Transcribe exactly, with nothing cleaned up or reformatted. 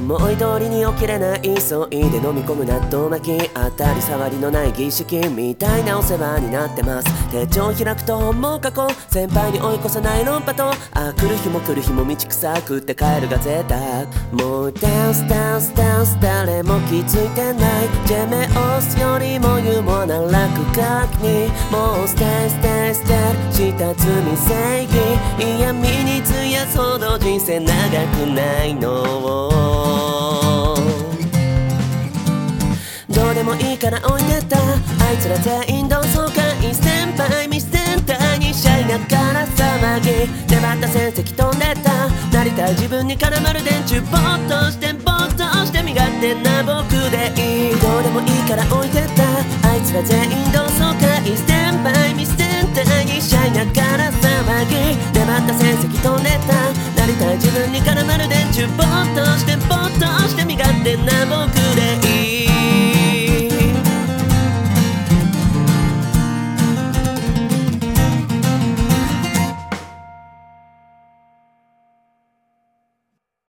思い通りに起きれない急いで飲み込む納豆巻き、当たり障りのない儀式みたいなお世話になってます。手帳開くと本も過去、先輩に追い越さない論破と、あ来る日も来る日も道草食って帰るが贅沢。もうダンスダンスダンス誰も気づいてない、ジェメオスよりもユーモアな落書きに、もうステイステイステイした罪正義、嫌味に費やそうと人生長くないの。どうでもいいから置いてった、あいつら全員同窓会、先輩ミスセンターにシャイながら騒ぎ、粘った成績飛んでった、なりたい自分に絡まる電柱、ぼーっとしてぼーっとして身勝手な僕でいい。どうでもいいから置いてった、あいつら全員同窓会、先輩ミスセンターにシャイながら騒ぎ、粘った成績飛んでった、なりたい自分に絡まる電柱、ぼーっとしてぼーっとして身勝手な僕で